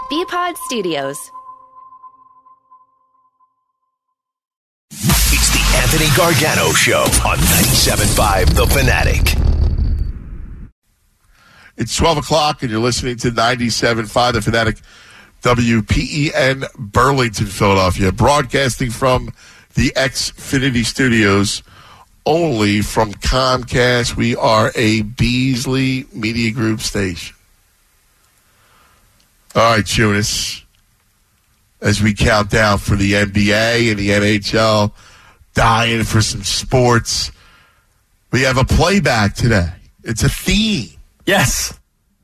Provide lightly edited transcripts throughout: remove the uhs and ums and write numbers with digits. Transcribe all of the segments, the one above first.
BPod Studios. It's the Anthony Gargano Show on 97.5 The Fanatic. It's 12 o'clock, and you're listening to 97.5 The Fanatic, WPEN, Burlington, Philadelphia, broadcasting from the Xfinity Studios, only from Comcast. We are a Beasley Media Group station. All right, Tunis, as we count down for the NBA and the NHL, dying for some sports, we have a playback today. It's a theme. Yes.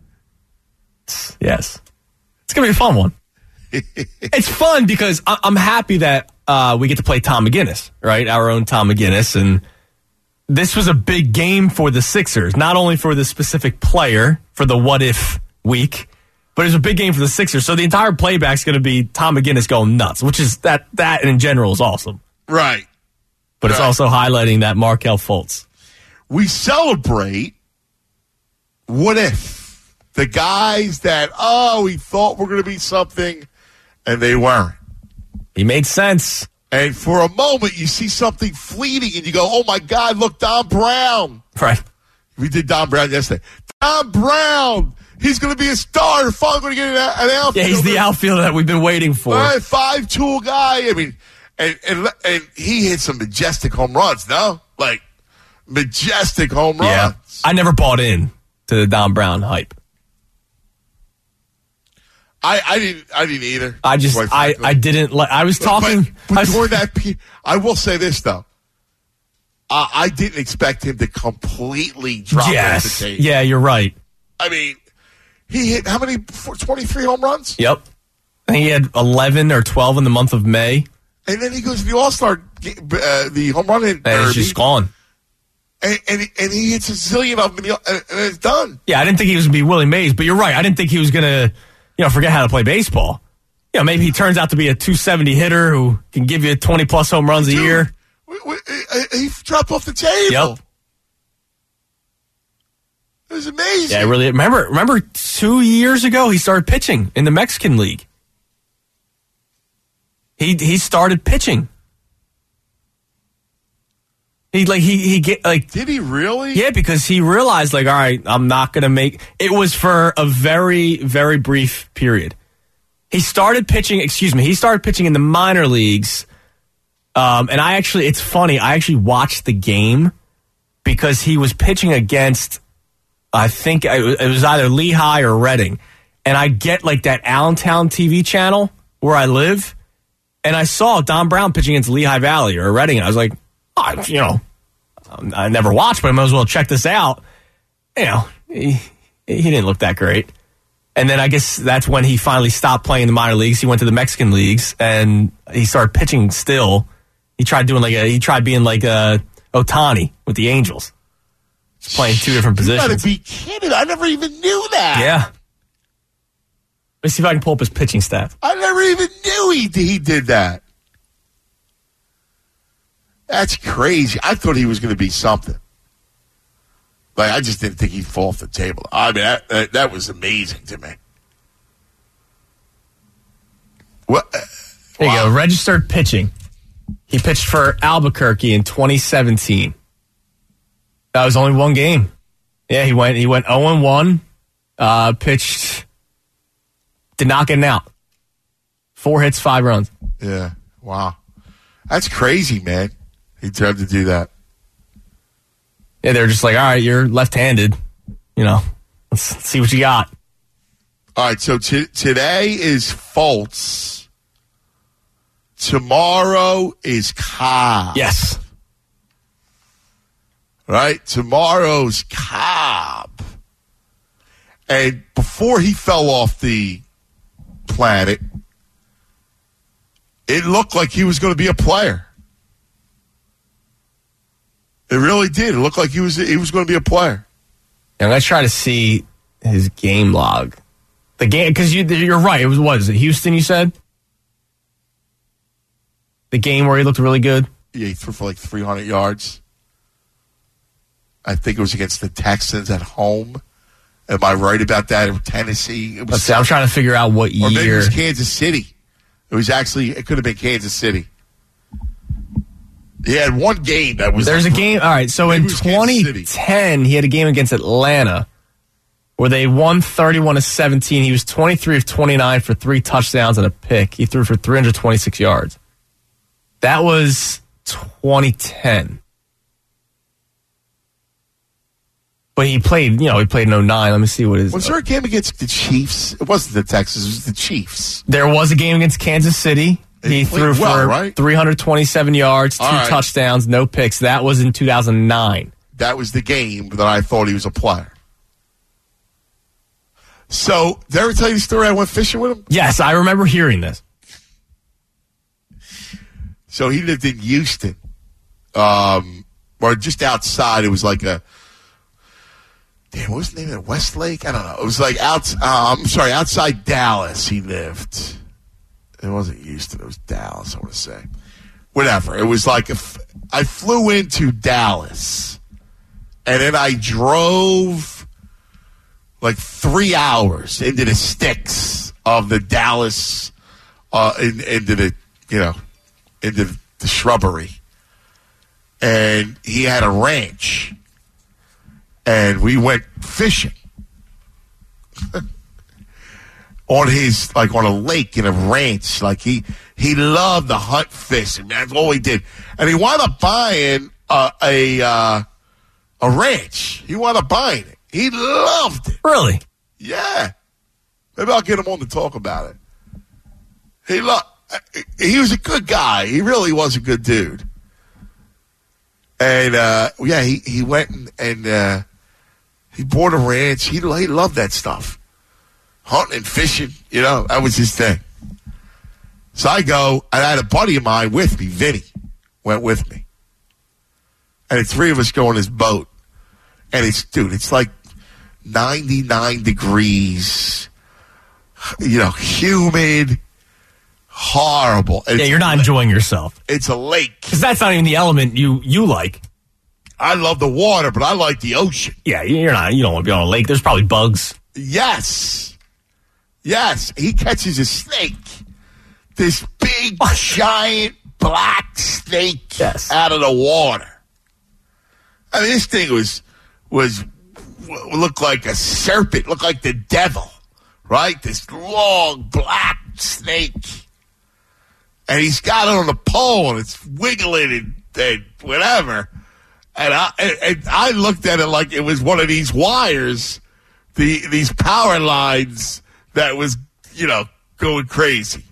Yes. It's going to be a fun one. It's fun because I'm happy that we get to play Tom McGinnis, right? Our own Tom McGinnis. And this was a big game for the Sixers, not only for the specific player for the what if week, but it was a big game for the Sixers. So the entire playback is going to be Tom McGinnis going nuts, which is that in general is awesome. Right. But it's also highlighting that Markelle Fultz. We celebrate what if the guys that, we thought were going to be something and they weren't. He made sense. And for a moment, you see something fleeting and you go, oh my God, look, Don Brown. Right. We did Don Brown yesterday. Don Brown. He's going to be a star. Finally going to get an outfielder. Yeah, he's the outfielder that we've been waiting for. 5-tool guy. I mean, and he hit some majestic home runs, no? Like, majestic home runs. Yeah. I never bought in to the Don Brown hype. I didn't either. I didn't like. I was talking. But during that, I will say this though. I didn't expect him to completely drop off the tape. Yeah, you're right. I mean, he hit how many? 23 home runs. Yep. I think he had 11 or 12 in the month of May. And then he goes to the All-Star, the home run hit derby. And it's just gone. And he hits a zillion of them, and it's done. Yeah, I didn't think he was going to be Willie Mays, but you're right. I didn't think he was going to, forget how to play baseball. Maybe he turns out to be a 270 hitter who can give you 20-plus home runs a year. He dropped off the table. Yep. It was amazing. Yeah, really. Remember 2 years ago, he started pitching in the Mexican League. He started pitching. Did he really? Yeah, because he realized, all right, I'm not going to make... It was for a very, very brief period. He started pitching in the minor leagues. And it's funny, I actually watched the game because he was pitching against, I think it was either Lehigh or Reading. And I get that Allentown TV channel where I live. And I saw Don Brown pitching against Lehigh Valley or Reading. And I was like, I never watched, but I might as well check this out. He didn't look that great. And then I guess that's when he finally stopped playing in the minor leagues. He went to the Mexican leagues and he started pitching still. He tried being like Ohtani with the Angels. He's playing two different positions. You gotta be kidding. I never even knew that. Yeah. Let's see if I can pull up his pitching stats. I never even knew he did that. That's crazy. I thought he was going to be something. I just didn't think he'd fall off the table. I mean, that was amazing to me. What? There you go. Registered pitching. He pitched for Albuquerque in 2017. That was only one game. Yeah, he went 0-1. Pitched. Did not get an out. 4 hits, 5 runs. Yeah. Wow. That's crazy, man. He tried to do that. Yeah, they're just like, all right, you're left-handed. Let's see what you got. All right, so today is Fultz. Tomorrow is Cobb. Yes. Right? Tomorrow's Cobb. And before he fell off the planet, it looked like he was going to be a player. It really did. It looked like he was going to be a player. I'm going to try to see his game log. The game, because you're right. It was it Houston, you said? The game where he looked really good? Yeah, he threw for 300 yards. I think it was against the Texans at home. Am I right about that? In Tennessee? I'm trying to figure out what year. Or maybe it was Kansas City. It could have been Kansas City. He had one game that was... There's a game... All right, so in 2010, he had a game against Atlanta where they won 31-17. He was 23 of 29 for 3 touchdowns and a pick. He threw for 326 yards. That was 2010. But he played in 09. Let me see what his... Was there a game against the Chiefs? It wasn't the Texans. It was the Chiefs. There was a game against Kansas City. He threw for 327 yards, 2 touchdowns, no picks. That was in 2009. That was the game that I thought he was a player. So, did I ever tell you the story I went fishing with him? Yes, I remember hearing this. So, he lived in Houston. Or just outside. It was like a... Damn, what was the name of it? Westlake? I don't know. It was like outside Dallas he lived. It wasn't Houston. It was Dallas, I want to say. Whatever. It was like I flew into Dallas, and then I drove like 3 hours into the sticks of the Dallas, into the shrubbery. And he had a ranch. And we went fishing on a lake in a ranch. Like he loved to hunt fish, and that's all he did. And he wound up buying a ranch. He wound up buying it. He loved it. Really? Yeah. Maybe I'll get him on to talk about it. He was a good guy. He really was a good dude. And he went and he bought a ranch. He loved that stuff. Hunting and fishing, that was his thing. So I go, and I had a buddy of mine with me, Vinny, went with me. And the 3 of us go on his boat. And it's like 99 degrees, humid, horrible. Yeah, you're not enjoying yourself. It's a lake. Because that's not even the element you like. I love the water, but I like the ocean. Yeah, you don't want to be on a lake. There's probably bugs. Yes. He catches a snake. This big, giant, black snake out of the water. I mean, this thing looked like a serpent, looked like the devil, right? This long, black snake. And he's got it on a pole, and it's wiggling and whatever. And I looked at it like it was one of these wires, these power lines that was, going crazy.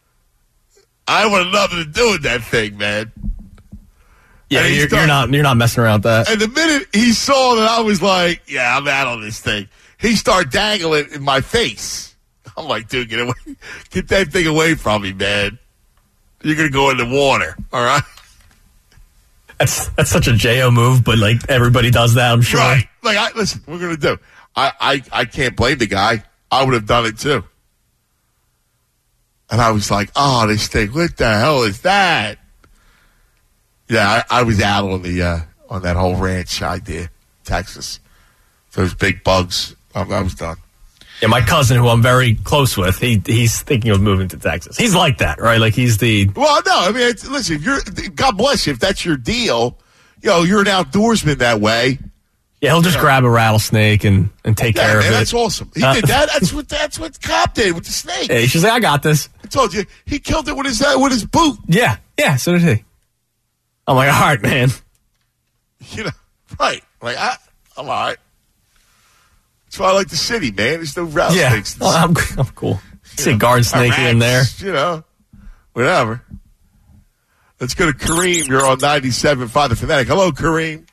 I wanted nothing to do with that thing, man. Yeah, you're not messing around with that. And the minute he saw that I was like, yeah, I'm out on this thing, he started dangling in my face. I'm like, dude, get that thing away from me, man. You're going to go in the water, all right? That's such a J.O. move, but like everybody does that, I'm sure. Right. Like, listen, we're going to do. I can't blame the guy. I would have done it too. And I was like, oh, this thing, what the hell is that? Yeah, I was out on that whole ranch idea, Texas. Those big bugs. I was done. Yeah, my cousin, who I'm very close with, he's thinking of moving to Texas. He's like that, right? Like he's the... Well, no, I mean, listen, God bless you. If that's your deal, you're an outdoorsman that way. Yeah, he'll just grab a rattlesnake and take care of it. That's awesome. He did that. That's what Cobb did with the snake. Yeah, she's like, I got this. I told you, he killed it with his boot. Yeah, so did he. I'm like, all right, man. Right. Like, I'm all right. That's why I like the city, man. There's no rattlesnakes. Yeah, I'm cool. See a garden snake here and there. Whatever. Let's go to Kareem. You're on 97.5 The Fanatic. Hello, Kareem.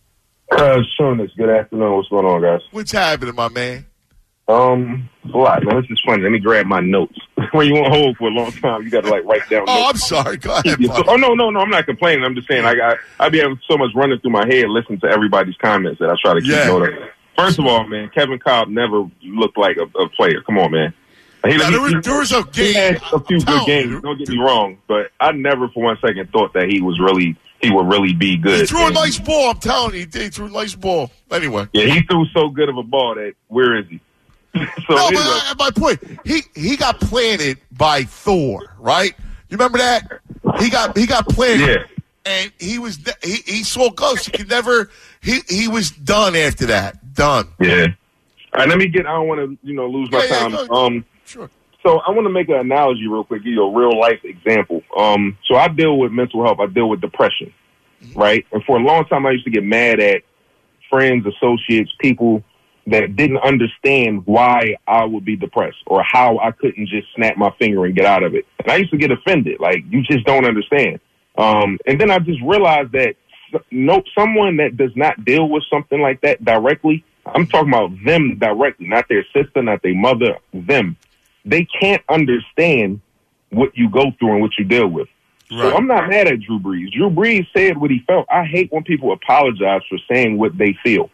Sean, good afternoon. What's going on, guys? What's happening, my man? A lot, man. This is funny. Let me grab my notes. When you want to hold for a long time, you got to write down notes. Oh, I'm sorry. Go ahead. No. I'm not complaining. I'm just saying I be having so much running through my head listening to everybody's comments that I try to keep note of. First of all, man, Kevin Cobb never looked like a player. Come on, man. He had a few good games. Don't get me wrong, but I never for one second thought that he was really he would really be good. He threw a nice ball. I'm telling you, he threw a nice ball. Anyway. Yeah, he threw so good of a ball that where is he? So no, but my point, he got planted by Thor, right? You remember that? He got planted. Yeah. And he saw ghosts. He could never. He was done after that. Done. Yeah. All right, let me get. I don't want to lose my time. Sure. So I want to make an analogy real quick. Give you a real life example. So I deal with mental health. I deal with depression, right? And for a long time, I used to get mad at friends, associates, people that didn't understand why I would be depressed or how I couldn't just snap my finger and get out of it. And I used to get offended. Like, you just don't understand. And then I just realized that someone that does not deal with something like that directly, I'm talking about them directly, not their sister, not their mother, them. They can't understand what you go through and what you deal with. Right. So I'm not mad at Drew Brees. Drew Brees said what he felt. I hate when people apologize for saying what they feel.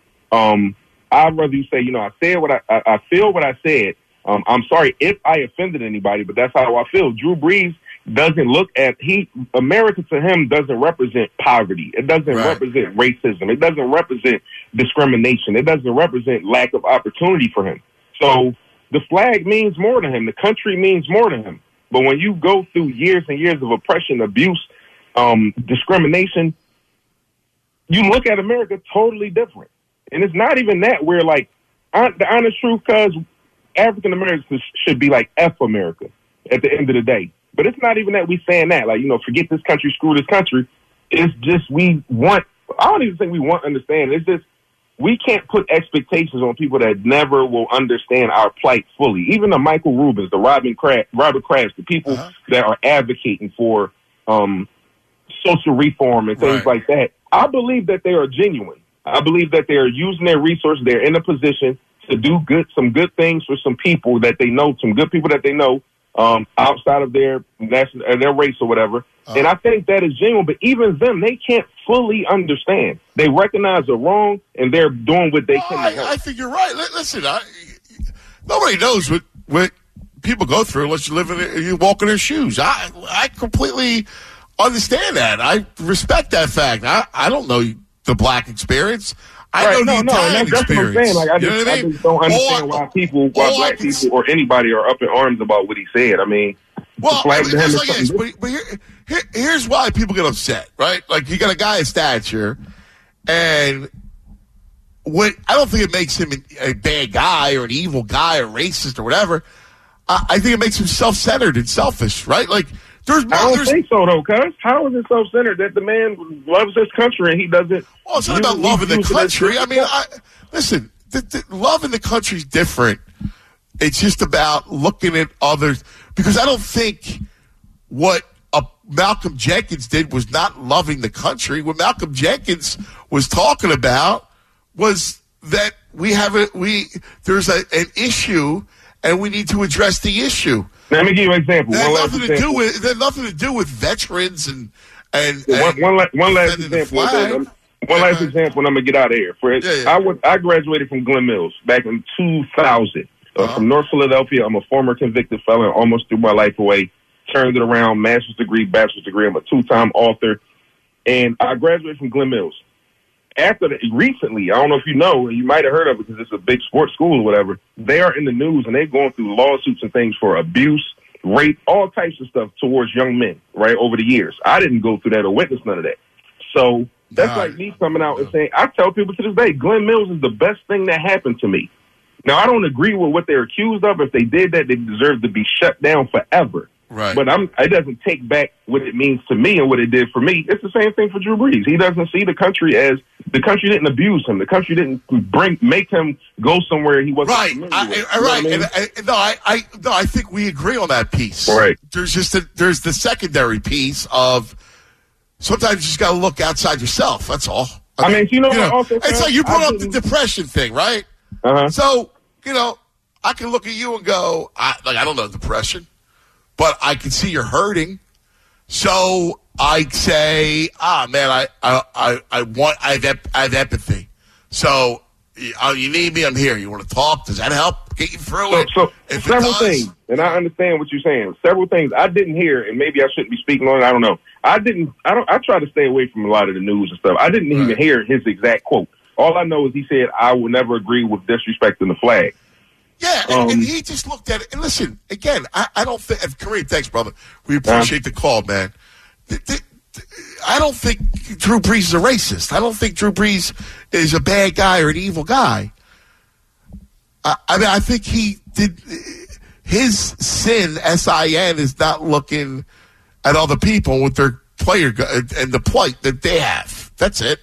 I'd rather you say, I said what I feel what I said. I'm sorry if I offended anybody, but that's how I feel. Drew Brees doesn't look at America to him doesn't represent poverty. It doesn't represent racism. It doesn't represent discrimination. It doesn't represent lack of opportunity for him. So the flag means more to him. The country means more to him. But when you go through years and years of oppression, abuse, discrimination, you look at America totally different. And it's not even that we're like, the honest truth, because African Americans should be like F America at the end of the day. But it's not even that we saying that, like, forget this country, screw this country. It's just I don't even think we want to understand. It's just we can't put expectations on people that never will understand our plight fully. Even the Michael Rubins, the Robert Kraft, the people that are advocating for social reform and things like that, I believe that they are genuine. I believe that they are using their resources. They're in a position to do some good things for some people that they know, some good people that they know outside of their race or whatever. And I think that is genuine. But even them, they can't fully understand. They recognize the wrong, and they're doing what they can. I think you're right. Listen, nobody knows what people go through unless you walk in their shoes. I completely understand that. I respect that fact. I don't know the black experience. I know the Italian experience. What I'm saying. Like, I just don't understand why black people or anybody are up in arms about what he said. I mean, here's why people get upset, right? Like, you got a guy of stature, and I don't think it makes him a bad guy or an evil guy or racist or whatever. I think it makes him self-centered and selfish, right? Like, I don't think so, though, cuz. How is it self-centered that the man loves this country and he doesn't? Well, it's not about loving the country. I mean, listen, loving the country is different. It's just about looking at others. Because I don't think what Malcolm Jenkins did was not loving the country. What Malcolm Jenkins was talking about was that there's an issue and we need to address the issue. Let me give you an example. It had nothing to do with veterans and one last example. One last example, and I'm gonna get out of here. I graduated from Glen Mills back in 2000 from North Philadelphia. I'm a former convicted felon, almost threw my life away. Turned it around, master's degree, bachelor's degree. I'm a 2-time author, and I graduated from Glen Mills. Recently, I don't know if you know, you might have heard of it because it's a big sports school or whatever. They are in the news and they're going through lawsuits and things for abuse, rape, all types of stuff towards young men, right, over the years. I didn't go through that or witness none of that. So that's like me coming out and saying, I tell people to this day, Glen Mills is the best thing that happened to me. Now, I don't agree with what they're accused of. If they did that, they deserve to be shut down forever. Right. But it doesn't take back what it means to me and what it did for me. It's the same thing for Drew Brees. He doesn't see the country as the country didn't abuse him. The country didn't make him go somewhere he wasn't. Right. I think we agree on that piece. Right. There's the secondary piece of sometimes you just got to look outside yourself. That's all. I mean, it's like you brought up the depression thing, right? So I can look at you and go, I don't know depression. But I can see you're hurting, so I say, man, I have empathy. So You need me, I'm here. You want to talk? Does that help get you through it? So several things, and I understand what you're saying. Several things I didn't hear, and maybe I shouldn't be speaking on it. I don't know. I try to stay away from a lot of the news and stuff. I didn't even hear his exact quote. All I know is he said, "I will never agree with disrespecting the flag." Yeah, and he just looked at it. And listen, again, I don't think, Kareem, thanks, brother. We appreciate the call, man. I don't think Drew Brees is a racist. I don't think Drew Brees is a bad guy or an evil guy. I think he did his sin, S-I-N, is not looking at other people with their player and the plight that they have. That's it.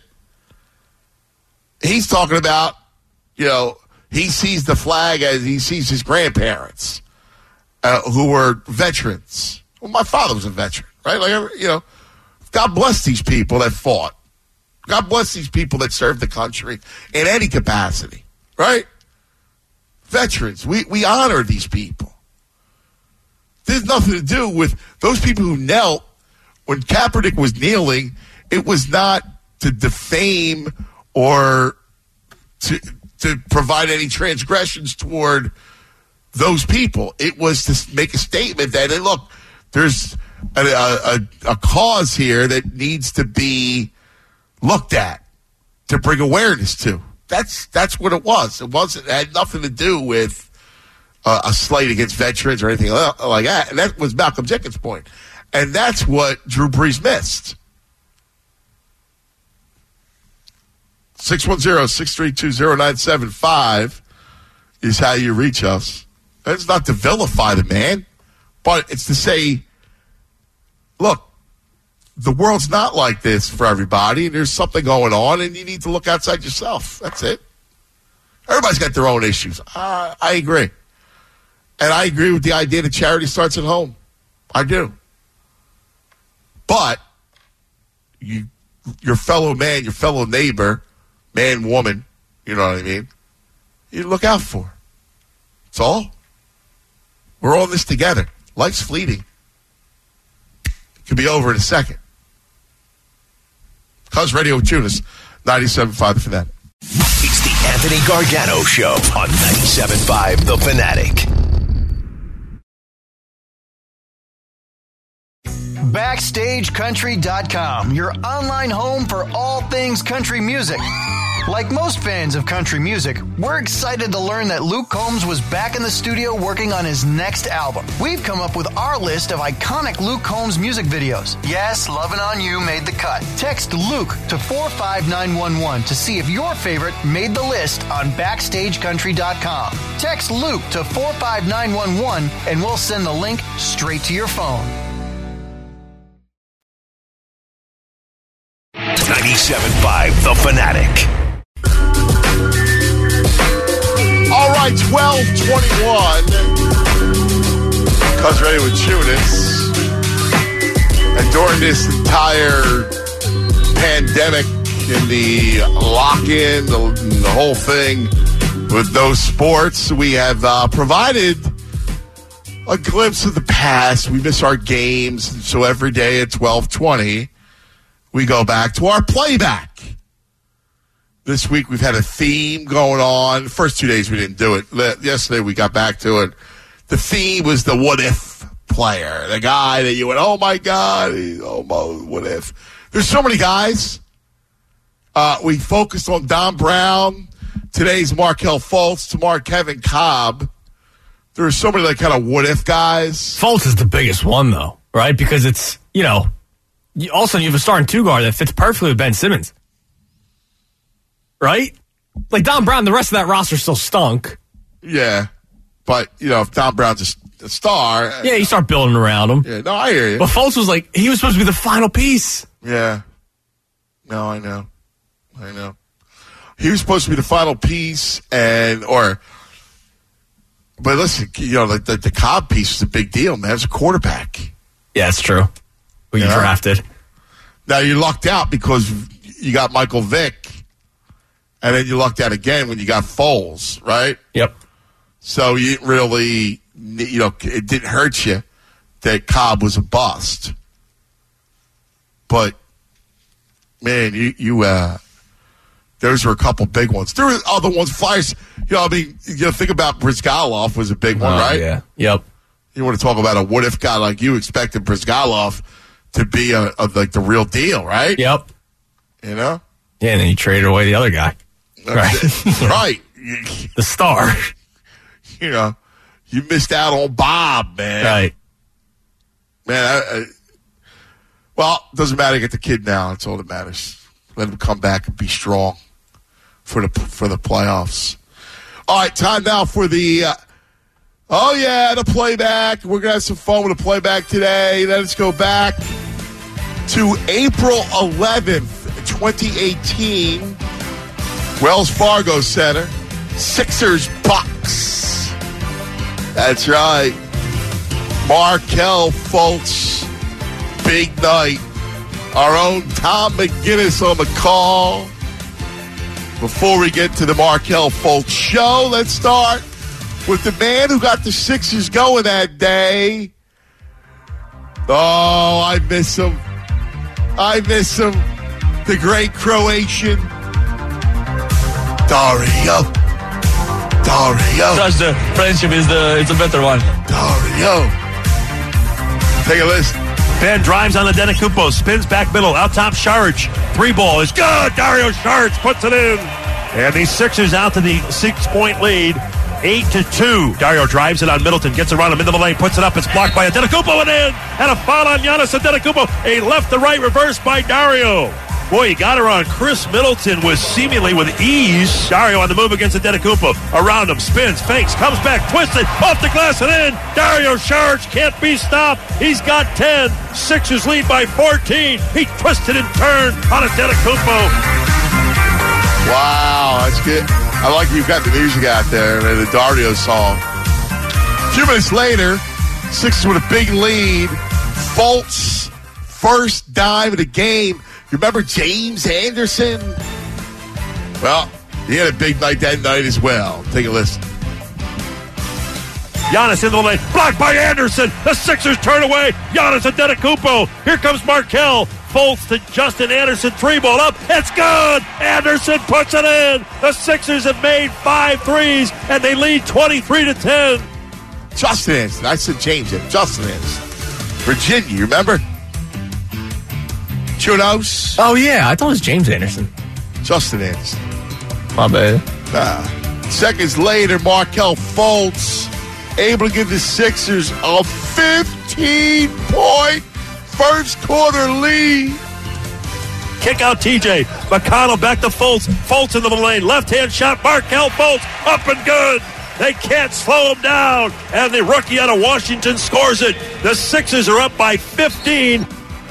He's talking about, he sees the flag as he sees his grandparents who were veterans. Well, my father was a veteran, right? God bless these people that fought. God bless these people that served the country in any capacity, right? Veterans. We honor these people. There's nothing to do with those people who knelt when Kaepernick was kneeling. It was not to defame or to provide any transgressions toward those people. It was to make a statement that, hey, look, there's a cause here that needs to be looked at, to bring awareness to. That's what it was. It had nothing to do with a slight against veterans or anything like that. And that was Malcolm Jenkins' point. And that's what Drew Brees missed. 610-632-0975 is how you reach us. It's not to vilify the man, but it's to say, look, the world's not like this for everybody, and there's something going on, and you need to look outside yourself. That's it. Everybody's got their own issues. I agree. And I agree with the idea that charity starts at home. I do. But your fellow man, your fellow neighbor, man, woman, you know what I mean, you look out for. That's all. We're all in this together. Life's fleeting. It could be over in a second. Cuz Radio with Judas, 97.5 The Fanatic. It's the Anthony Gargano Show on 97.5 The Fanatic. BackstageCountry.com, your online home for all things country music. Like most fans of country music, we're excited to learn that Luke Combs was back in the studio working on his next album. We've come up with our list of iconic Luke Combs music videos. Yes, Lovin' On You made the cut. Text Luke to 45911 to see if your favorite made the list on BackstageCountry.com. Text Luke to 45911 and we'll send the link straight to your phone. 97.5 The Fanatic. All right, 12:21. Cuz Radio with Judas. And during this entire pandemic and the lock-in, the whole thing with no sports, we have provided a glimpse of the past. We miss our games, and so every day at 12:20, we go back to our playback. This week we've had a theme going on. The first 2 days we didn't do it. Yesterday we got back to it. The theme was the what-if player. The guy that you went, oh, my God, what if? There's so many guys. We focused on Don Brown. Today's Markelle Fultz. Tomorrow, Kevin Kolb. There are so many kind of what-if guys. Fultz is the biggest one, though, right? Because it's, also you have a starting two-guard that fits perfectly with Ben Simmons. Right? Like Don Brown, the rest of that roster still stunk. Yeah. But, if Don Brown's a star. Yeah, you start building around him. Yeah, no, I hear you. But Fultz was he was supposed to be the final piece. Yeah. No, I know. He was supposed to be the final piece but listen, the Cobb piece is a big deal, man. It's a quarterback. Yeah, it's true. Who you drafted. Now you lucked out because you got Michael Vick. And then you lucked out again when you got Foles, right? Yep. So you didn't really, it didn't hurt you that Cobb was a bust. But, man, Those were a couple big ones. There were other ones. Flyers, think about Brizgalov was a big one, right? Yeah. Yep. You want to talk about a what-if guy like you expected Brizgalov to be like the real deal, right? Yep. You know? Yeah, and then you traded away the other guy. Right. Right. The star. You missed out on Bob, man. Right. Man, well, it doesn't matter. Get the kid now. That's all that matters. Let him come back and be strong for the playoffs. All right, time now for the the playback. We're going to have some fun with the playback today. Let's go back to April 11th, 2018. Wells Fargo Center. Sixers Bucks. That's right. Markelle Fultz. Big night. Our own Tom McGinnis on the call. Before we get to the Markelle Fultz show, let's start with the man who got the Sixers going that day. Oh, I miss him. The great Croatian. Dario. Such the friendship is it's a better one. Dario. Take a listen. Ben drives on the Antetokounmpo, spins back middle, out top Saric. 3-ball is good. Dario Saric puts it in. And the Sixers out to the 6-point lead, 8-2. Dario drives it on Middleton, gets around him into the lane, puts it up. It's blocked by Antetokounmpo and in. And a foul on Giannis Antetokounmpo. A left-to-right reverse by Dario. Boy, he got her on Chris Middleton seemingly with ease. Dario on the move against Antetokounmpo. Around him, spins, fakes, comes back, twisted, off the glass and in. Dario Saric can't be stopped. He's got 10. Sixers lead by 14. He twisted and turned on Antetokounmpo. Wow, that's good. I like you've got the music out there, the Dario song. A few minutes later, Sixers with a big lead. Fultz, first dime of the game. You remember James Anderson? Well, he had a big night that night as well. Take a listen. Giannis in the lane, blocked by Anderson. The Sixers turn away. Giannis Antetokounmpo. Here comes Markelle. Fultz to Justin Anderson. 3-ball up. It's good. Anderson puts it in. The Sixers have made 5 threes, and they lead 23-10. Justin Anderson. I said James Anderson. Justin Anderson. Virginia, you remember? Chunos. Oh, yeah. I thought it was James Anderson. Justin Anderson. My bad. Seconds later, Markelle Fultz able to give the Sixers a 15-point first quarter lead. Kick out TJ. McConnell back to Fultz. Fultz into the lane. Left-hand shot. Markelle Fultz up and good. They can't slow him down. And the rookie out of Washington scores it. The Sixers are up by 15.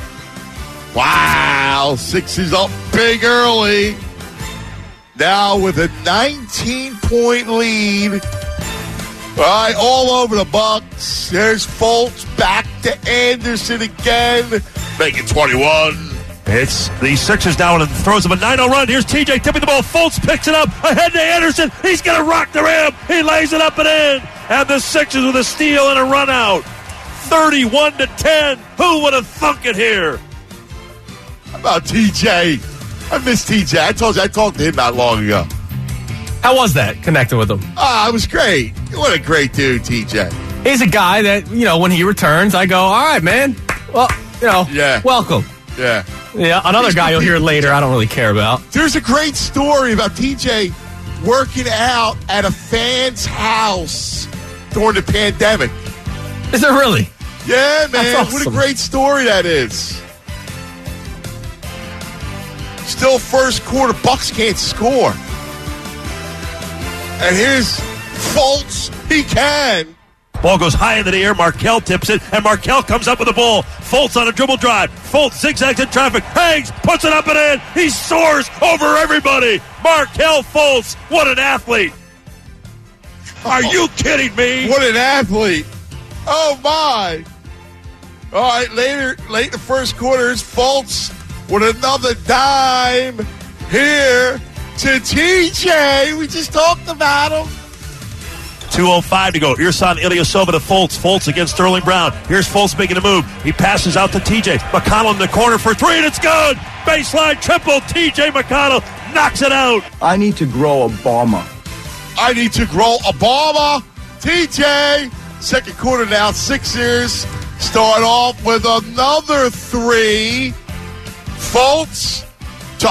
Wow, Sixers up big early. Now with a 19-point lead. All right, all over the Bucks. There's Fultz back to Anderson again. Make it 21. It's the Sixers now and throws him a 9-0 run. Here's TJ tipping the ball. Fultz picks it up. Ahead to Anderson. He's going to rock the rim. He lays it up and in. And the Sixers with a steal and a run out. 31-10. Who would have thunk it here? How about TJ? I miss TJ. I told you I talked to him not long ago. How was that, connecting with him? It was great. What a great dude, TJ. He's a guy that, when he returns, I go, all right, man. Well, welcome. Yeah. Yeah, another guy you'll hear later I don't really care about. There's a great story about TJ working out at a fan's house during the pandemic. Is there really? Yeah, man. That's awesome. What a great story that is. Still first quarter, Bucks can't score. And here's Fultz. He can. Ball goes high into the air. Markelle tips it, and Markelle comes up with the ball. Fultz on a dribble drive. Fultz zigzags in traffic. Hangs, puts it up and in. He soars over everybody. Markelle Fultz, what an athlete. Are you kidding me? What an athlete. Oh, my. All right, late in the first quarter, it's Fultz with another dime here to TJ. We just talked about him. 2:05 to go. Ersan Ilyasova to Fultz. Fultz against Sterling Brown. Here's Fultz making a move. He passes out to TJ. McConnell in the corner for 3, and it's good. Baseline triple. TJ McConnell knocks it out. I need to grow a bomber. I need to grow a bomber. TJ, second quarter now. Sixers start off with another three. Fultz to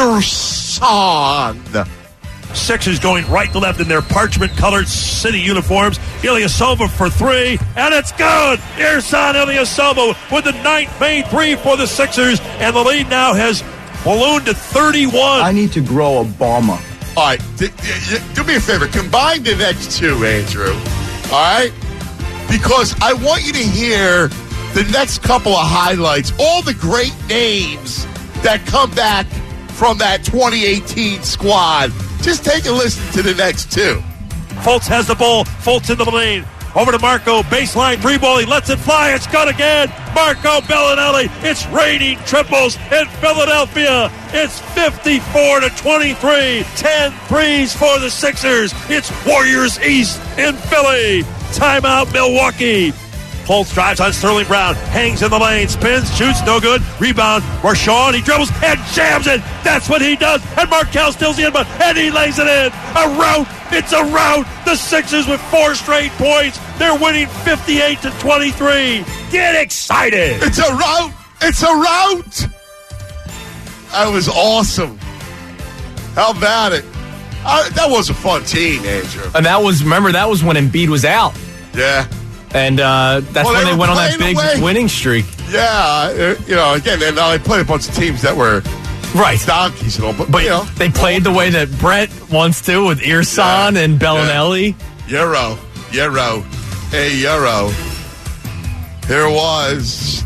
Ersan. Sixers going right to left in their parchment-colored city uniforms. Ilyasova for three, and it's good! Ersan Ilyasova with the ninth made three for the Sixers, and the lead now has ballooned to 31. I need to grow a bomber. All right, do me a favor. Combine the next two, Andrew. All right? Because I want you to hear the next couple of highlights, all the great names that come back from that 2018 squad. Just take a listen to the next two. Fultz has the ball. Fultz in the lane. Over to Marco. Baseline three ball. He lets it fly. It's good again. Marco Bellinelli. It's raining triples in Philadelphia. It's 54-23. 10 threes for the Sixers. It's Warriors East in Philly. Timeout Milwaukee. Fultz drives on Sterling Brown, hangs in the lane, spins, shoots, no good. Rebound, Marchand, he dribbles and jams it. That's what he does. And Markelle steals the inbound, and he lays it in. A rout. It's a rout. The Sixers with 4 straight points. They're winning 58-23. Get excited. It's a rout. It's a rout. That was awesome. How about it? That was a fun team, Andrew. And that was when Embiid was out. Yeah. And that's when they went on that big winning streak. Yeah, again, they played a bunch of teams that were donkeys and all, but they played the way that Brett wants to with Ersan and Bellinelli. Euro. Hey, Euro. Here it was.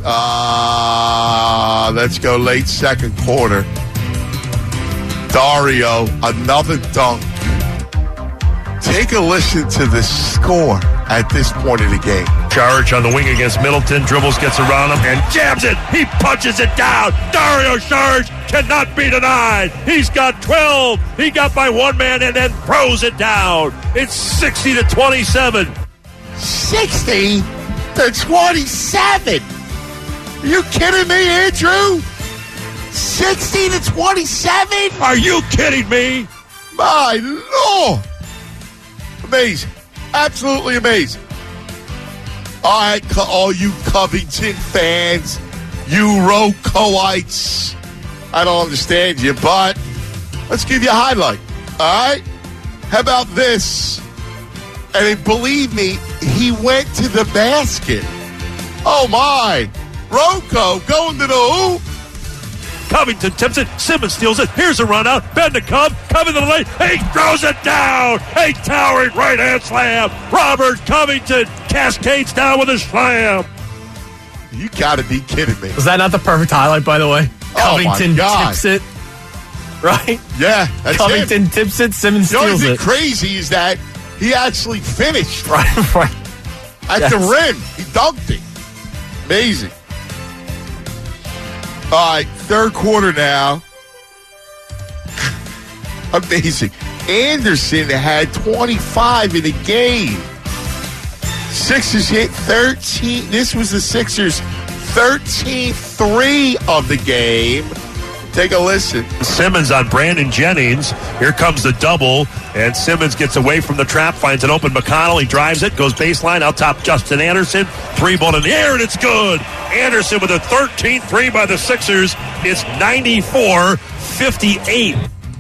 Let's go late second quarter. Dario, another dunk. Take a listen to the score at this point of the game. Saric on the wing against Middleton. Dribbles, gets around him, and jams it. He punches it down. Dario Saric cannot be denied. He's got 12. He got by one man and then throws it down. It's 60-27. 60-27? Are you kidding me, Andrew? 60-27? Are you kidding me? My Lord. Amazing. Absolutely amazing. All right, all you Covington fans, you Rocoites, I don't understand you, but let's give you a highlight. All right? How about this? And believe me, he went to the basket. Oh, my. Rocco going to the hoop. Covington tips it. Simmons steals it. Here's a run out. Ben to come. Coming to the lane. He throws it down. A towering right hand slam. Robert Covington cascades down with a slam. You got to be kidding me. Was that not the perfect highlight, by the way? Covington tips it. Right? Yeah. That's Covington tips it. Simmons steals it. The only thing crazy is that he actually finished. Right. At the rim. He dunked it. Amazing. All right, third quarter now. Amazing. Anderson had 25 in the game. Sixers hit 13. This was the Sixers' 13th three of the game. Take a listen. Simmons on Brandon Jennings. Here comes the double, and Simmons gets away from the trap, finds an open McConnell. He drives it, goes baseline, out top Justin Anderson. Three ball in the air, and it's good. Anderson with a 13th three by the Sixers. It's 94-58.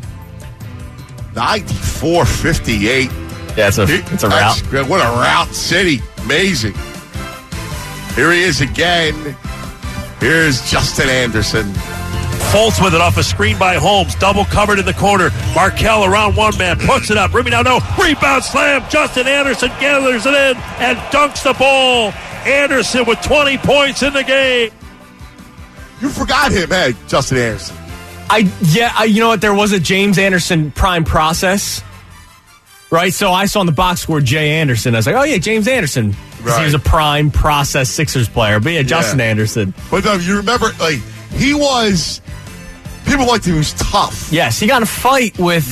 94-58. Yeah, it's a rout. What a rout city. Amazing. Here he is again. Here's Justin Anderson. Fultz with it off a screen by Holmes. Double covered in the corner. Markelle around one man. Puts it up. Rimming out. No. Rebound slam. Justin Anderson gathers it in and dunks the ball. Anderson with 20 points in the game. You forgot him, hey, Justin Anderson. You know what? There was a James Anderson prime process. Right? So I saw in the box score Jay Anderson. I was like, oh, yeah, James Anderson. Right. He was a prime process Sixers player. But yeah, Justin Anderson. But you remember, he was... People liked him. He was tough. Yes, he got in a fight with...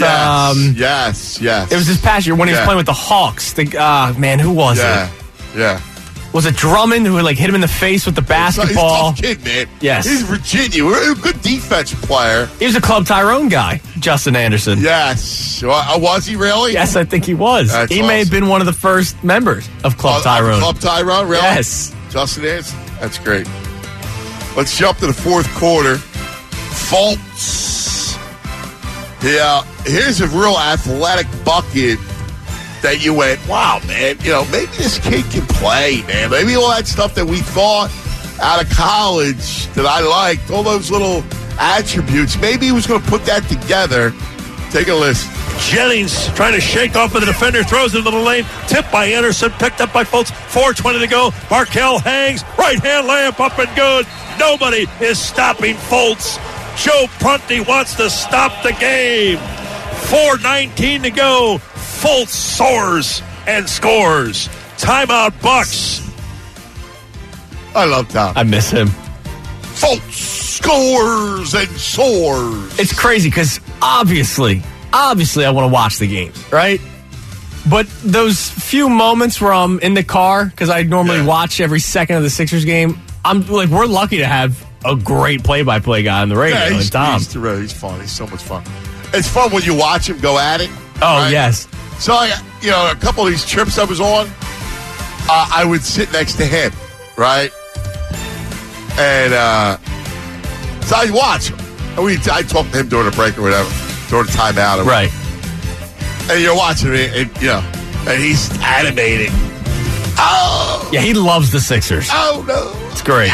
Yes. It was this past year when he was playing with the Hawks. Who was it? Yeah. Was it Drummond who hit him in the face with the basketball? He's a tough kid, man. Yes. He's Virginia. We're a good defensive player. He was a Club Tyrone guy, Justin Anderson. Yes. Was he really? Yes, I think he was. He may have been one of the first members of Club Tyrone. Club Tyrone, really? Yes. Justin Anderson? That's great. Let's jump to the fourth quarter. Fultz. Yeah, here's a real athletic bucket that you went, wow, man, maybe this kid can play, man. Maybe all that stuff that we thought out of college that I liked, all those little attributes, maybe he was going to put that together. Take a listen. Jennings trying to shake off of the defender, throws it into the lane, tipped by Anderson, picked up by Fultz, 4:20 to go. Markelle hangs, right-hand layup up and good. Nobody is stopping Fultz. Joe Prunty wants to stop the game. 4:19 to go. Fultz soars and scores. Timeout, Bucks. I love Tom. I miss him. Fultz scores and soars. It's crazy because obviously I want to watch the games, right? But those few moments where I'm in the car, because I normally watch every second of the Sixers game, we're lucky to have a great play-by-play guy on the radio. Yeah, he's Tom. He's fun. He's so much fun. It's fun when you watch him go at it. Oh, right? yes. So, a couple of these trips I was on, I would sit next to him, right? And so I'd watch him. I'd talk to him during the break or whatever, during the timeout. Right. And you're watching him, and he's animating. Oh! Yeah, he loves the Sixers. Oh, no. It's great.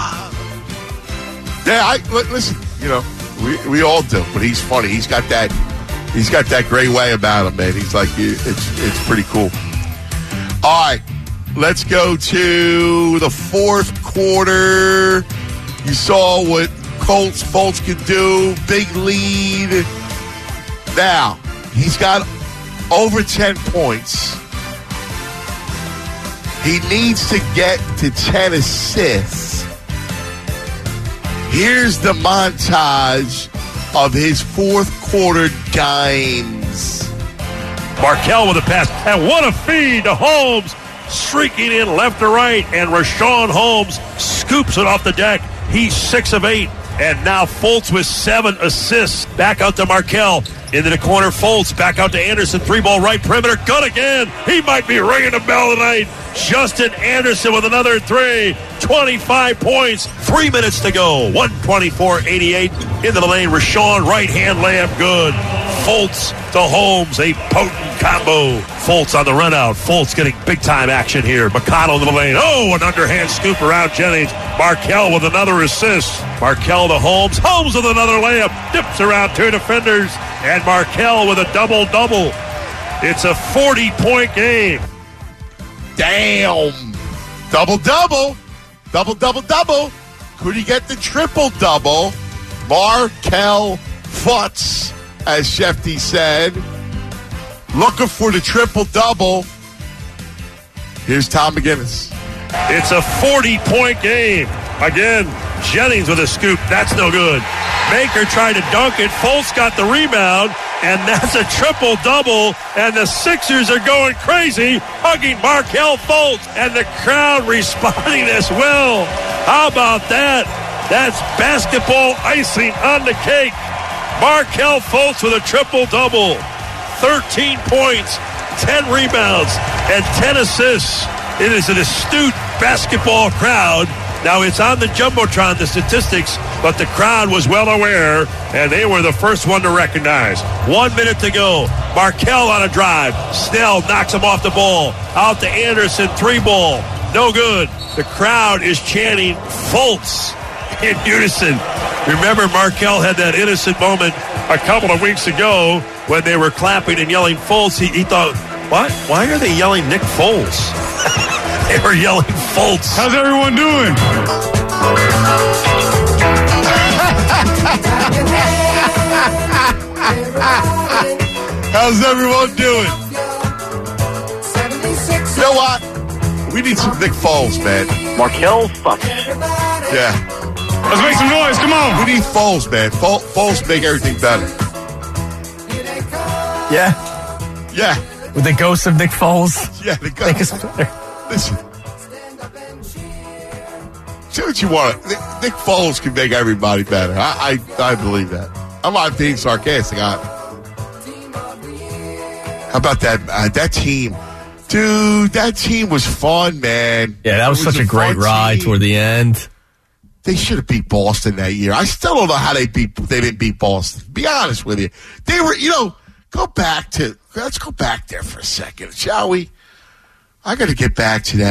Yeah, listen, we all do, but he's funny. He's got that great way about him, man. He's it's pretty cool. All right, let's go to the fourth quarter. You saw what Fultz can do. Big lead. Now, he's got over 10 points. He needs to get to 10 assists. Here's the montage of his fourth quarter dimes. Markelle with a pass. And what a feed to Holmes. Streaking in left to right. And Rashawn Holmes scoops it off the deck. He's 6 of 8. And now Fultz with 7 assists. Back out to Markelle. Into the corner, Fultz. Back out to Anderson. 3-ball right perimeter. Good again. He might be ringing the bell tonight. Justin Anderson with another 3. 25 points. 3 minutes to go. 124-88 into the lane. Rashawn right-hand layup. Good. Fultz to Holmes. A potent combo. Fultz on the run out. Fultz getting big-time action here. McConnell to the lane. Oh, an underhand scoop around Jennings. Markelle with another assist. Markelle to Holmes. Holmes with another layup. Dips around 2 defenders. And Markelle with a double-double. It's a 40-point game. Damn. Double-double. Double-double-double. Could he get the triple-double? Markelle Fultz, as Shefty said. Looking for the triple-double. Here's Tom McGinnis. It's a 40-point game. Again, Jennings with a scoop. That's no good. Baker tried to dunk it. Fultz got the rebound, and that's a triple-double, and the Sixers are going crazy, hugging Markelle Fultz, and the crowd responding as well. How about that? That's basketball icing on the cake. Markelle Fultz with a triple-double. 13 points, 10 rebounds, and 10 assists. It is an astute basketball crowd. Now, it's on the Jumbotron, the statistics, but the crowd was well aware, and they were the first one to recognize. 1 minute to go. Markelle on a drive. Snell knocks him off the ball. Out to Anderson, 3-ball. No good. The crowd is chanting Fultz in unison. Remember, Markelle had that innocent moment a couple of weeks ago when they were clapping and yelling Fultz. He thought, what? Why are they yelling Nick Foles? They were yelling Fultz. How's everyone doing? How's everyone doing? You know what? We need some Nick Foles, man. Markelle Fultz. Yeah. Let's make some noise. Come on. We need Foles, man. Foles make everything better. Yeah. Yeah. With the ghost of Nick Foles. Yeah, the ghost. Listen, do what you want. Nick Foles can make everybody better. I believe that. I'm not being sarcastic. How about that team? Dude, that team was fun, man. Yeah, that was such a great ride toward the end. They should have beat Boston that year. I still don't know how they didn't beat Boston. Be honest with you. They were, let's go back there for a second, shall we? I got to get back to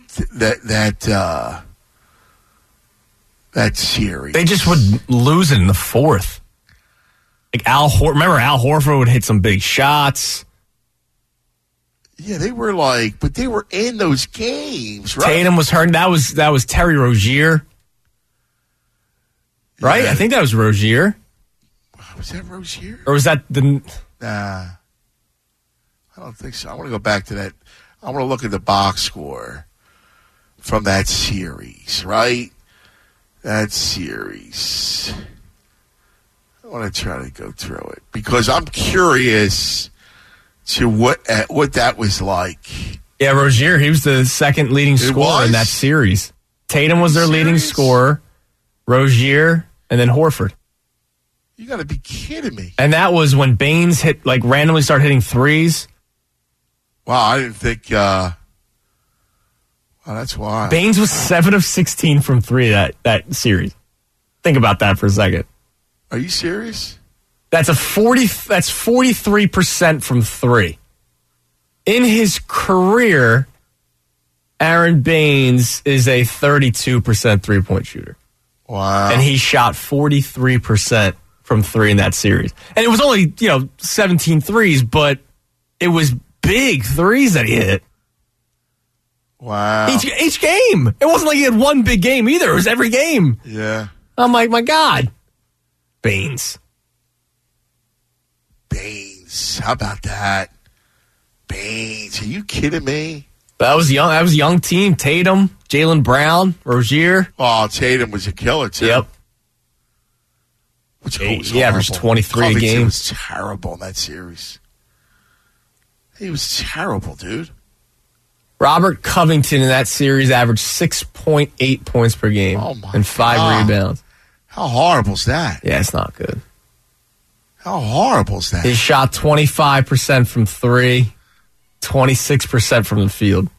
that series. They just would lose it in the fourth. Like remember Al Horford would hit some big shots. Yeah, they were but they were in those games, right? Tatum was hurt. That was Terry Rozier. Right? Yeah. I think that was Rozier. Was that Rozier? Or was that the... Nah. I don't think so. I want to go back to that. I want to look at the box score from that series, right? That series. I want to try to go through it because I'm curious to what that was like. Yeah, Rozier, he was the second leading scorer in that series. Tatum was their leading scorer. Rozier, and then Horford. You got to be kidding me. And that was when Baines randomly started hitting threes. Wow, I didn't think... that's why. Baines was 7 of 16 from three that series. Think about that for a second. Are you serious? That's 43% from three. In his career, Aaron Baines is a 32% three-point shooter. Wow. And he shot 43% from three in that series. And it was only, 17 threes, but it was big threes that he hit. Wow. Each game. It wasn't like he had one big game either. It was every game. Yeah. I'm like, my God. Baines. How about that? Baines. Are you kidding me? That was young. That was a young team. Tatum, Jaylen Brown, Rozier. Oh, Tatum was a killer too. Yep. He averaged 23 a game. He was terrible in that series. He was terrible, dude. Robert Covington in that series averaged 6.8 points per game and 5 rebounds. How horrible is that? Yeah, it's not good. How horrible is that? He shot 25% from three. 26% from the field.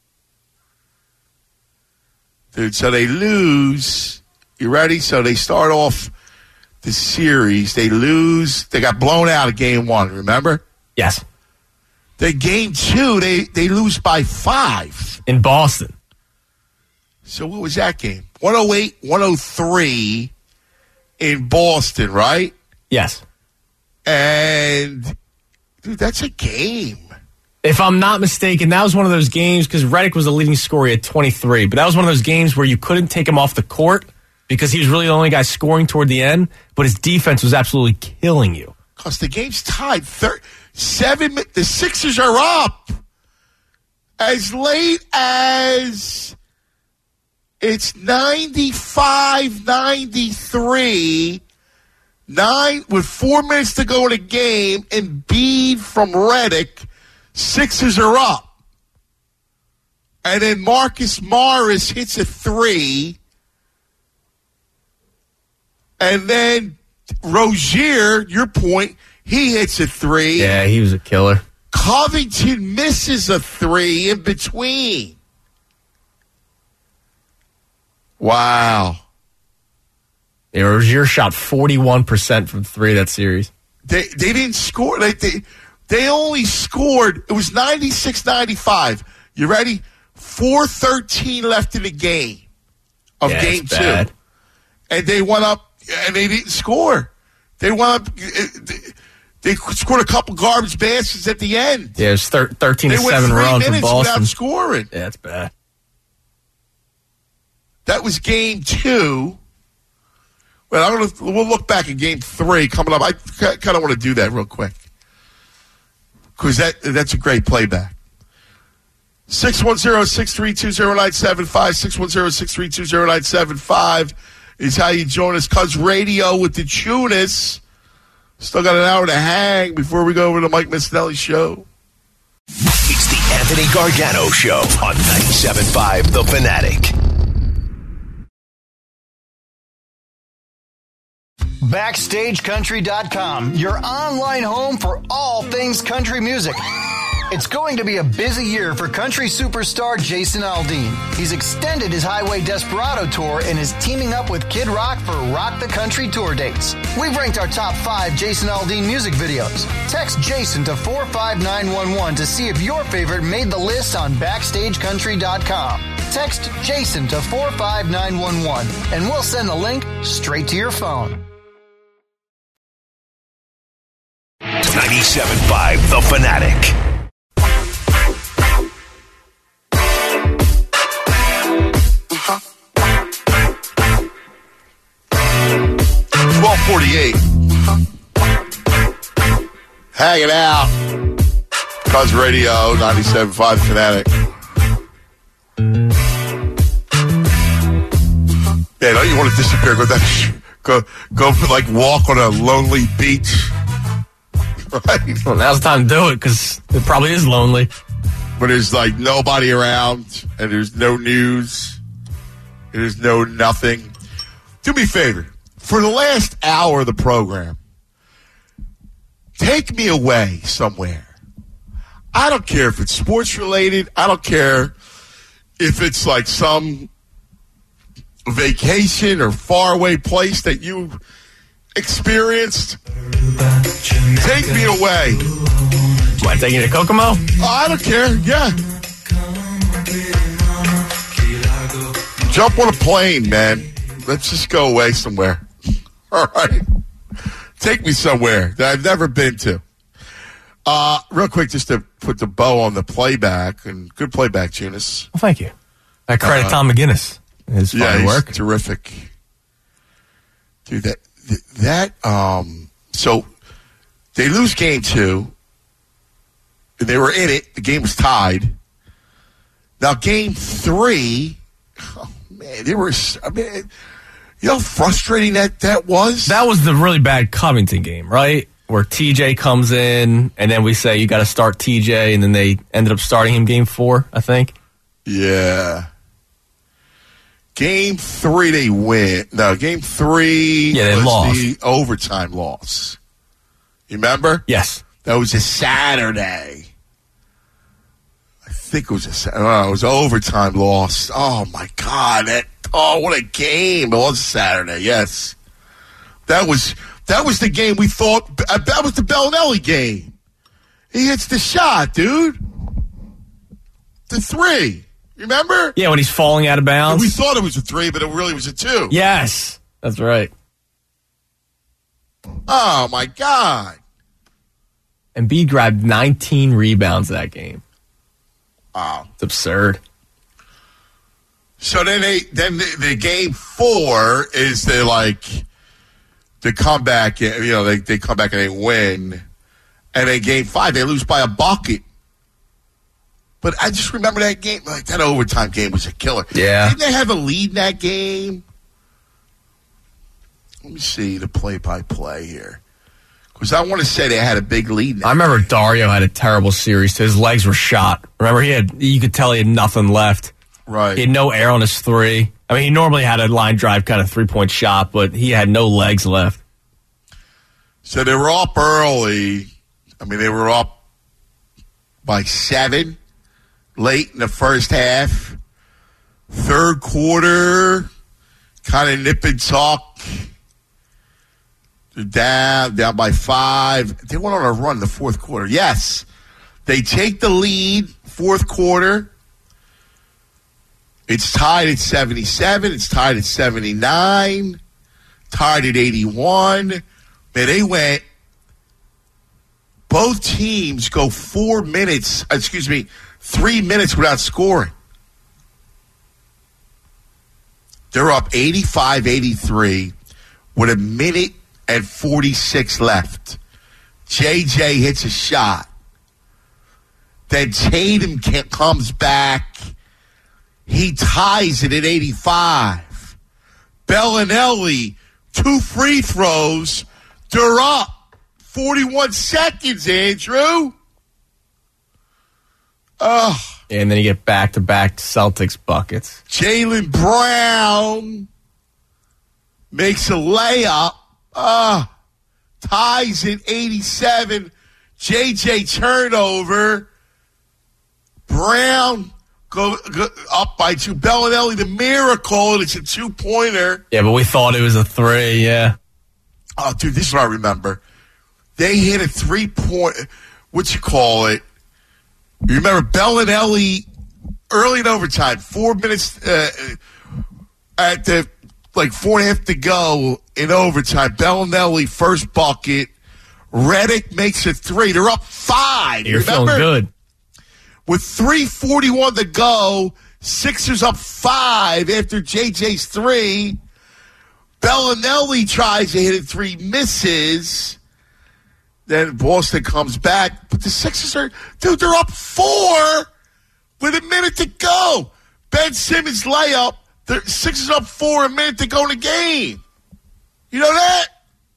Dude, so they lose. You ready? So they start off the series. They lose. They got blown out of game one, remember? Yes. Then game two, they lose by 5. In Boston. So what was that game? 108-103 in Boston, right? Yes. And, dude, that's a game. If I'm not mistaken, that was one of those games, because Redick was the leading scorer at 23, but that was one of those games where you couldn't take him off the court because he was really the only guy scoring toward the end, but his defense was absolutely killing you. Because the game's tied. The Sixers are up as late as it's 95-93, with 4 minutes to go in the game, Embiid from Redick. Sixers are up. And then Marcus Morris hits a 3. And then Rozier, your point, he hits a 3. Yeah, he was a killer. Covington misses a 3 in between. Wow. Yeah, Rozier shot 41% from three that series. They didn't score. They only scored, it was 96-95. You ready? 4:13 left in the game of game two. Bad. And they went up, and they didn't score. They went up, they scored a couple garbage baskets at the end. Yeah, it was 13-7 run from Boston. Without scoring. Yeah, that's bad. That was game 2. Well, we'll look back at game 3 coming up. I kind of want to do that real quick, because that's a great playback. 610-632-0975, 610-632-0975 is how you join us. Cuz Radio with the Tunis. Still got an hour to hang before we go over to Mike Missinelli Show. It's the Anthony Gargano Show on 97.5 The Fanatic. BackstageCountry.com, your online home for all things country music. It's going to be a busy year for country superstar Jason Aldean. He's extended his Highway Desperado tour and is teaming up with Kid Rock for Rock the Country tour dates. We've ranked our top 5 Jason Aldean music videos. Text Jason to 45911 to see if your favorite made the list on BackstageCountry.com. Text Jason to 45911 and we'll send the link straight to your phone. 97.5 The Fanatic. 12:48. Hanging out. Cuz Radio, 97.5 Fanatic. Yeah, don't you want to disappear? Go like walk on a lonely beach. Right? Well, now's the time to do it because it probably is lonely. But there's like nobody around and there's no news. There's no nothing. Do me a favor. For the last hour of the program, take me away somewhere. I don't care if it's sports related. I don't care if it's like some vacation or faraway place that you experienced. Take me away. Want to take you to Kokomo? I don't care. Yeah. Jump on a plane, man. Let's just go away somewhere. All right. Take me somewhere that I've never been to. Real quick, just to put the bow on the playback, and good playback, Tunis. Well, thank you. I credit Tom McGinnis. His fine work. Terrific. Dude, so they lose game 2. And they were in it. The game was tied. Now, game 3, oh, man, you know how frustrating that was? That was the really bad Covington game, right? Where TJ comes in, and then we say, you got to start TJ, and then they ended up starting him game 4, I think. Yeah. Game 3, they win. No, game 3 they was lost. The overtime loss. You remember? Yes. That was a Saturday. I think it was it was an overtime loss. Oh, my God. What a game. It was a Saturday, yes. That was the game we thought. That was the Bellinelli game. He hits the shot, dude. The 3. Remember? Yeah, when he's falling out of bounds. We thought it was a 3, but it really was a 2. Yes, that's right. Oh, my God. Embiid grabbed 19 rebounds that game. Wow. It's absurd. So then the game 4 is the comeback. You know, they come back and they win. And then game 5, they lose by a bucket. But I just remember that game, like that overtime game was a killer. Yeah. Didn't they have a lead in that game? Let me see the play-by-play here. Because I want to say they had a big lead. I remember Dario had a terrible series. His legs were shot. Remember, you could tell he had nothing left. Right. He had no air on his 3. I mean, he normally had a line drive kind of 3-point shot, but he had no legs left. So they were up early. I mean, they were up by 7 late in the first half. Third quarter, kind of nip and tuck. They're down by 5. They went on a run in the fourth quarter. Yes. They take the lead, fourth quarter. It's tied at 77. It's tied at 79. Tied at 81. Man, they went. Both teams go 3 minutes without scoring. They're up 85-83 with a minute and 46 left. JJ hits a shot. Then Tatum comes back. He ties it at 85. Bellinelli, 2 free throws. They're up 41 seconds, Andrew. Oh. And then you get back-to-back Celtics buckets. Jaylen Brown makes a layup. Ties in 87. JJ turnover. Brown go up by 2. Bellinelli, the miracle, and it's a 2-pointer. Yeah, but we thought it was a 3, yeah. Oh, dude, this is what I remember. They hit a 3-point, what you call it? You remember Bellinelli early in overtime, 4 minutes at the 4.5 to go in overtime. Bellinelli first bucket. Reddick makes a 3. They're up 5. You're feeling good. With 3:41 to go, Sixers up 5 after JJ's 3. Bellinelli tries to hit a 3, misses. Then Boston comes back. But the Sixers they're up 4 with a minute to go. Ben Simmons layup. The Sixers up 4, a minute to go in the game. You know that?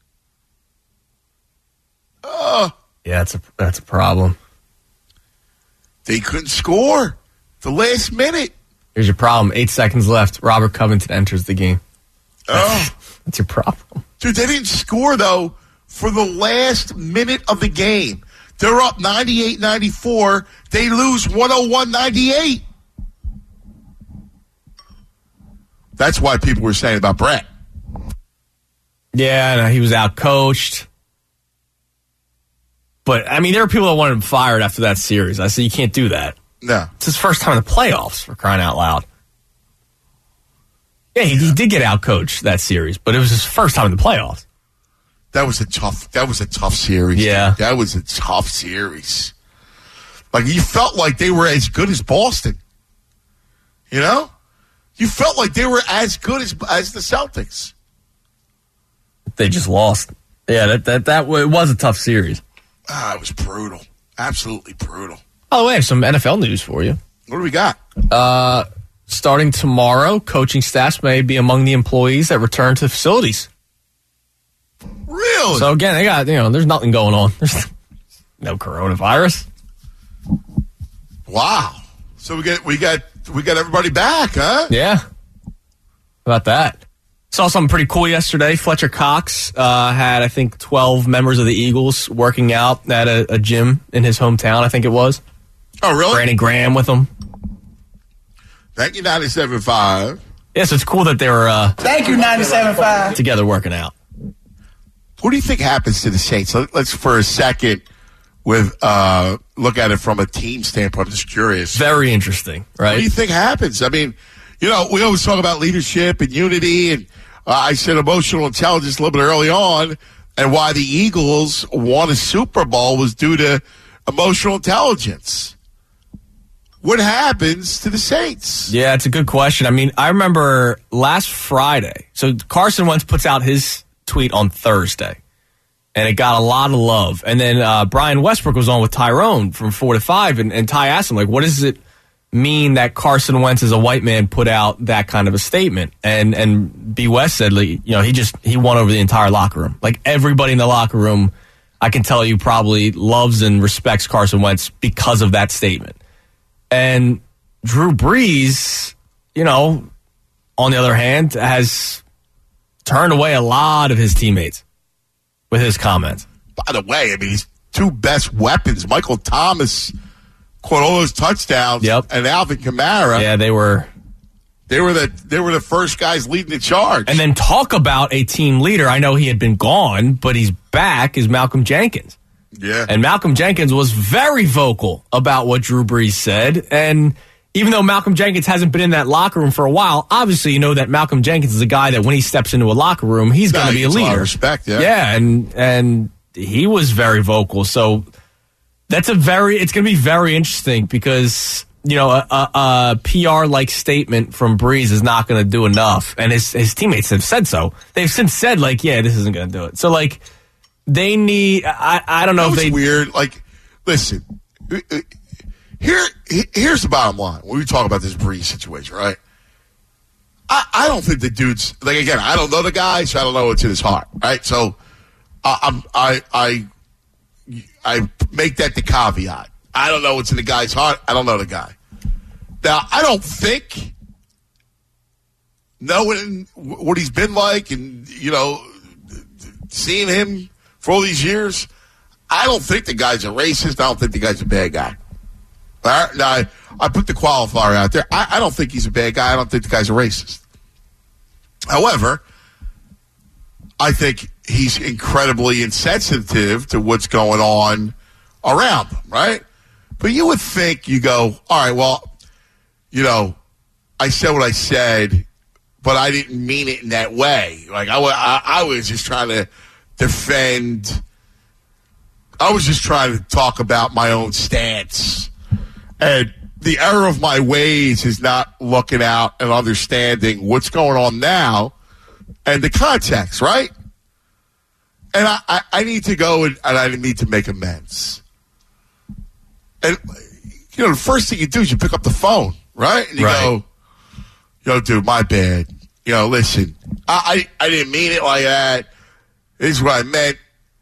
Yeah, that's a problem. They couldn't score the last minute. Here's your problem. 8 seconds left. Robert Covington enters the game. That's your problem. Dude, they didn't score, though, for the last minute of the game. They're up 98-94. They lose 101-98. That's why people were saying about Brett. Yeah, no, he was out-coached. But, I mean, there were people that wanted him fired after that series. I said, you can't do that. No. It's his first time in the playoffs, for crying out loud. Yeah, he did get out-coached that series, but it was his first time in the playoffs. That was a tough series. Yeah. That was a tough series. Like, you felt like they were as good as Boston. You know? You felt like they were as good as the Celtics. They just lost. Yeah, that was a tough series. It was brutal. Absolutely brutal. By the way, I have some NFL news for you. What do we got? Starting tomorrow, coaching staffs may be among the employees that return to facilities. Really? So again, they got, there's nothing going on. There's no coronavirus. Wow. So we got everybody back, huh? Yeah. How about that? Saw something pretty cool yesterday. Fletcher Cox had, I think, 12 members of the Eagles working out at a gym in his hometown, I think it was. Oh, really? Brandon Graham with them. Thank you, 97.5. Yeah, so it's cool that they were Thank you, 97.5. together working out. What do you think happens to the Saints? Let's for a second look at it from a team standpoint. I'm just curious. Very interesting, right? What do you think happens? I mean, we always talk about leadership and unity, and I said emotional intelligence a little bit early on, and why the Eagles won a Super Bowl was due to emotional intelligence. What happens to the Saints? Yeah, it's a good question. I mean, I remember last Friday. So Carson Wentz puts out his tweet on Thursday, and it got a lot of love. And then Brian Westbrook was on with Tyrone from 4 to 5, and Ty asked him, what does it mean that Carson Wentz as a white man put out that kind of a statement? And B. West said, he won over the entire locker room. Like, everybody in the locker room, I can tell you, probably loves and respects Carson Wentz because of that statement. And Drew Brees, on the other hand, has turned away a lot of his teammates with his comments. By the way, I mean, his two best weapons, Michael Thomas caught all those touchdowns, and Alvin Kamara. Yeah, they were the first guys leading the charge. And then talk about a team leader. I know he had been gone, but he's back, is Malcolm Jenkins. Yeah. And Malcolm Jenkins was very vocal about what Drew Brees said. And even though Malcolm Jenkins hasn't been in that locker room for a while, obviously you know that Malcolm Jenkins is a guy that when he steps into a locker room, he's going to be a leader. A lot of respect, yeah. Yeah, and he was very vocal. So it's going to be very interesting because, a PR-like statement from Brees is not going to do enough. And his teammates have said so. They've since said, this isn't going to do it. So, they need, I don't know if they... weird. Listen, here's the bottom line. When we talk about this Brees situation, right? I don't think the dude's, again, I don't know the guy, so I don't know what's in his heart, right? So, I make that the caveat. I don't know what's in the guy's heart. I don't know the guy. Now, I don't think, knowing what he's been like and, seeing him for all these years, I don't think the guy's a racist. I don't think the guy's a bad guy. All right? Now, I put the qualifier out there. I don't think he's a bad guy. I don't think the guy's a racist. However, I think he's incredibly insensitive to what's going on around him, right? But you would think, you go, all right, well, I said what I said, but I didn't mean it in that way. Like, I was just trying to defend. I was just trying to talk about my own stance. And the error of my ways is not looking out and understanding what's going on now and the context, right? And I need to go and I need to make amends. And, the first thing you do is you pick up the phone, right? And you go, dude, my bad. Listen, I didn't mean it like that. This is what I meant.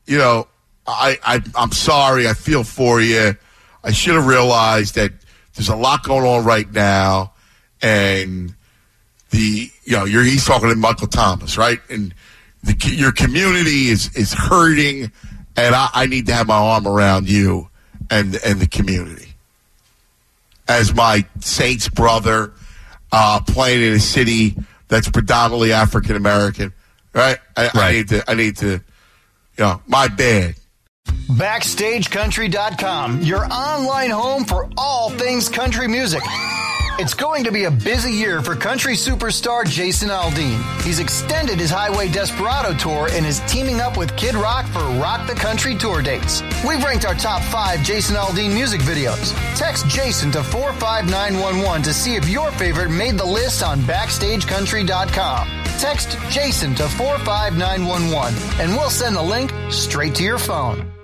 I'm sorry. I feel for you. I should have realized that there's a lot going on right now. And he's talking to Michael Thomas, right? And your community is hurting, and I need to have my arm around you and the community. As my Saints brother playing in a city that's predominantly African American, right? I need to, my bad. BackstageCountry.com, your online home for all things country music. It's going to be a busy year for country superstar Jason Aldean. He's extended his Highway Desperado tour and is teaming up with Kid Rock for Rock the Country tour dates. We've ranked our top 5 Jason Aldean music videos. Text Jason to 45911 to see if your favorite made the list on BackstageCountry.com. Text Jason to 45911 and we'll send the link straight to your phone.